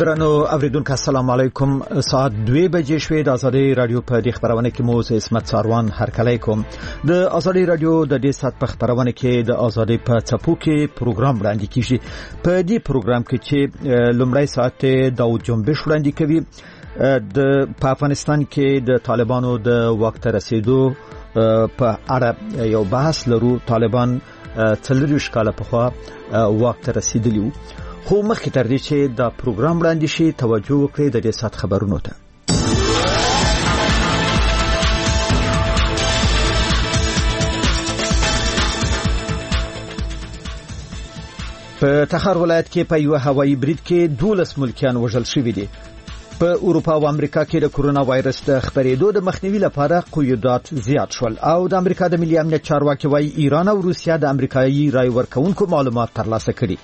درنو اوریدونکو السلام علیکم. ساعت 2 بجې شوې. د ازادي رادیو په دې خبرونه کې مو عصمت ساروان هرکلی کوم. د ازادي رادیو د دې سات په خبرونه کې د ازادي په څپو کې پروګرام وړاندې کیږي. په دې پروګرام کې چې لومړی ساعت داود جنبش وړاندې کوي په افغانستان کې د طالبانو د وخت رسیدو په اړه یو بحث لرو. طالبان 40 کال پخوا وخت رسیدلی خو مخکې تر دې چې دا پروګرام وړاندې شي توجه وکړئ د دې سات خبرونو ته. په تخار ولایت کې په یو هوایي برید کې 12 ملکیان وژل شوي دي. په اروپا او امریکا کې د کورونا وایرس د خپرېدو د مخنیوي لپاره قیودات زیات شول او د امریکا د ملي امنیت چارواکي وايي ایران او روسیا د امریکایي رای ورکونکو معلومات ترلاسه کړي.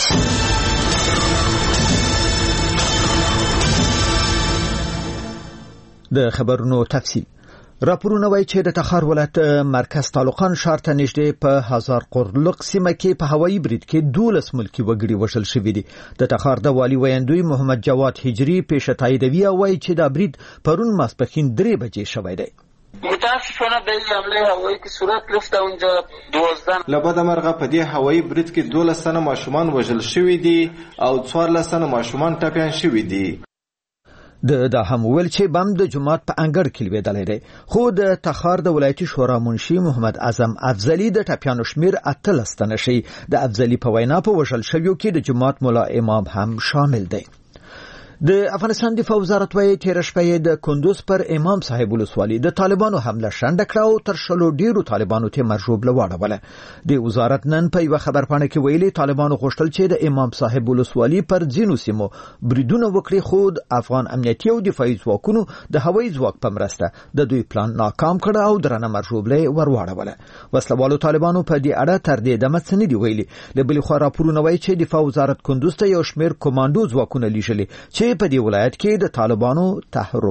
د خبرونو تفصیل راپورونه وايي چې د تخار ولایت مرکز طالقان ښار ته نږدې په هزار قرلق سیمه کې په هوایي برید کې 12 ملکی وګړي وژل شوي دي. د تخار د والی ویاندوی محمد جواد هجری پیش تاییدوي او وايي چې دا برید پرون ماسپښین 3 بجې شوی دی. متاسفانه به این حمله هوایی که صورت گرفت اونجا 12 لبد مرغه په دې هوایی برید کې 12 تنه ماشومان وژل شوي دي او 14 تنه ماشومان ټپیان شوي دي. دا هم ویل چې بم د جماعت په انګړ کې لویدلې ده. خو د تخار د ولایتي شورا منشي محمد اعظم افضلی د ټپیانو شمیر 18 تنه شي. د افضلی په وینا په وژل شویو کې د جماعت مولا امام هم شامل دی. د افغانستان دفاع وزارت وايي تیر شپه د کندوز پر امام صاحب ولسوالي د طالبانو حمله شنډ کړه او تر شلو ډیرو طالبانو ته مرجوب لواړوله. د وزارت نن په یو خبرپاڼه کې ویلي طالبانو غوښتل چې د امام صاحب ولسوالي پر ځینو سیمو بریدونه وکړي خو افغان امنیتي او دفاعي ځواکونو د هوایي ځواک په مرسته د دوی پلان ناکام کړ او درنه مرجوب له ورواړوله. وسلوالو طالبانو په دې اړه تر دې دمه څه نه دی ویلي. له بل خوا راپورونه وايي چې دفاع وزارت کندوز ته یو شمیر کمانډو ځواکونه لیږلي چې په دې ولایت کې د طالبانو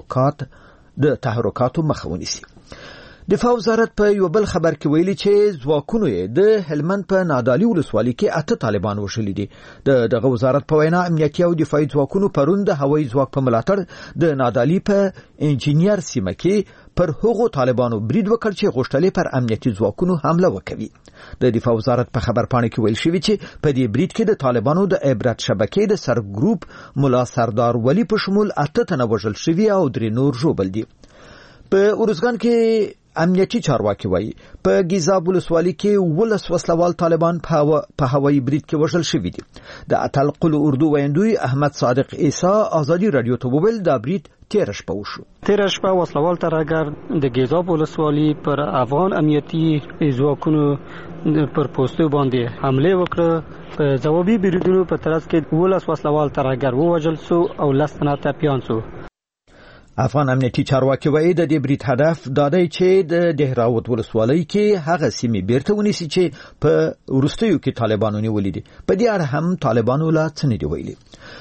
تحرکاتو مخه ونیسي. دفاع وزارت په یو بل خبر کې ویلي چې ځواکونو د هلمند په نادالي ولسوالي کې 8 طالبان وژلي دي. دغه وزارت په وینا امنیتي او دفاعي ځواکونو پرون د هوایي ځواک په ملاتړ د نادالي په انجینیر سیمه کې پر هغو طالبانو برید وکړ چې غوښتل پر امنیتي ځواکونو حمله وکړي. د دفاع وزارت په خبرپاڼه کې ویل شوی چې په دې برید کې د طالبانو د عبرت شبکې د سر ګروپ مولا سردار ولی په شمول 8 تنه وژل شوي او 3 نور ژوبل دي. په اورزګان کې امنیتي چارواکي وايي په ګیزاب ولسوالي کې 12 وسلوال طالبان په هوایي برید کې وژل شوي دي. د اتل قل اردو ویندوی احمد صادق عیسی ازادي رادیو ته وویل دا برید تیر شپه وشو. تیر شپه وسلوال ترګر د ګیزاب ولسوالي پر افغان امنیتي ځواکونو پر پوسټو باندې حمله وکړه. په ځوابي بریدونو په ترڅ کې 12 وسلوال ترګر ووژل شو او 10 تنه ټپیان شو. افغان امنیتي چارواکي وایي د دې برید هدف دا دی چې د دهراوت ولسوالۍ کې هغه سیمې بیرته ونیسي چې په وروستیو کې طالبانو نیولې دي. په دې اړه هم طالبانو لا څه نه دی ویلي.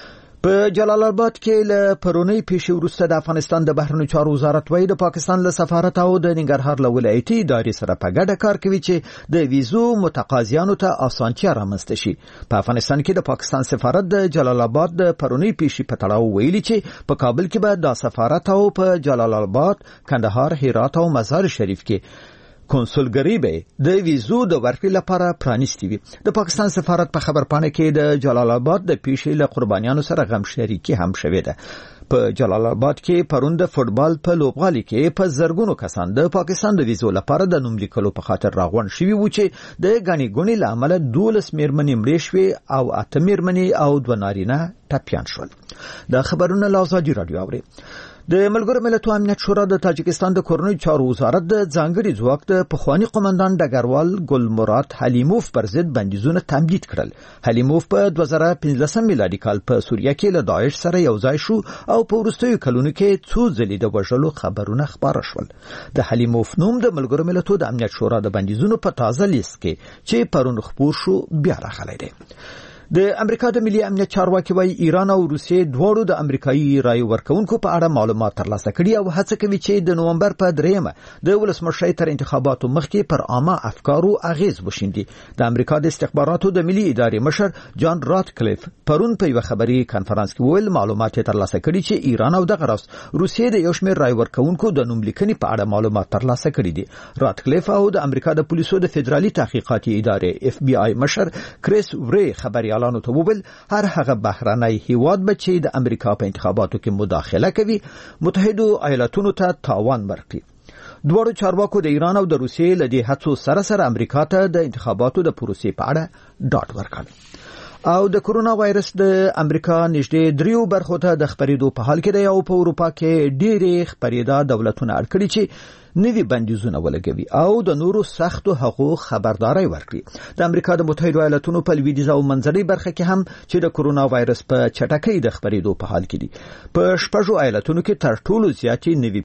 په جلال آباد کې له پرونی پیښې وروسته د افغانستان د بهرنیو چارو وزارت وايي د پاکستان له سفارت او د ننګرهار له ولایتي ادارې سره په ګډه کار کوي چې د ویزو متقاضیانو ته اسانتیا رامنځته شي. په افغانستان کې د پاکستان سفارت د جلال آباد د پرونی پیښې په تړاو ویلي چې په کابل کې به د سفارت او په جلال آباد، کندهار، هرات او مزار شریف کې کنسولګری به د ویزو د ورکړې لپاره پرانیستي وي. د پاکستان سفارت په خبرپاڼه کې د جلال آباد د پیښې له قربانیانو سره غم شریکي هم شوې ده. په جلال آباد کې پرون د فوتبال په لوبغالي کې په زرګونو کسان د پاکستان د ویزو لپاره د نوم لیکلو په خاطر راغون شوي وو چې د غني ګونی لامل 12 میرمنې مړې شوې او 8 میرمنې او 2 نارینه ټپیان شول. دا خبرونه له ازادي رادیو اوري. د ملګرو ملتونو امنیت شورا د تاجکستان د کورنۍ چارو وزارت د ځانګړي ځواک د پخوانی قومندان ډګروال ګل مراد حلیموف پر ضد بندیزونه تمدید کړل. حلیموف په 2015 میلادي کال په سوریه کې له داعش سره یو ځای شو او په وروستیو کلونو کې څو ځلې د وژلو خبرونه خبره شول. د حلیموف نوم د ملګرو ملتونو د امنیت شورا د بندیزونو په تازه لیست کې چې پرون خبر شو بیا راغلی دی. د امریکا د ملي امنیت چارواکي وايي ایران او روسیې دواړو د امریکایي رای ورکونکو په اړه معلومات ترلاسه کړي او هڅه کوي چې د نومبر په 3 د ولسمشر تر انتخاباتو مخکې پر عامه افکارو اغیز وشیندي. د امریکا د استخباراتو د ملي ادارې مشر جان راتکلیف پرون په یو خبري کانفرنس کې ویل معلومات ترلاسه کړي چې ایران او دغه راس روسیې د یو شمېر رای ورکونکو د نوملیکنې په اړه معلومات ترلاسه کړي دي. راتکلیف او د امریکا د پولیسو د فدرالي تحقیقاتي ادارې FBI مشر کریس وری خبريالانو ته وویل هر هغه بهرنی هیواد به چې د امریکا په انتخاباتو کې مداخله کوي متحده ایالاتونو ته تاوان ورکړي. دوړو چارواکو د ایران او د روسیې له دې هڅو سره امریکا ته د انتخاباتو د پروسې په اړه ډاډ ورکړ. او د کورونا وایرس د امریکا نږدې 3 برخو ته د خپرېدو په حال کې دی او په اروپا کې ډېرې خپرېدا دولتونه اړ کړي چې نوي بندیزونه ولګوي او د نورو سختو حقوق خبرداري ورکړي. د امریکا د متحده ایالاتونو په لویدیځ او منځنۍ برخه کې هم چې د کورونا وایرس په چټکۍ د خپرېدو په حال کې دي. په 6 ایالتونو کې تر ټولو زیاتې نوي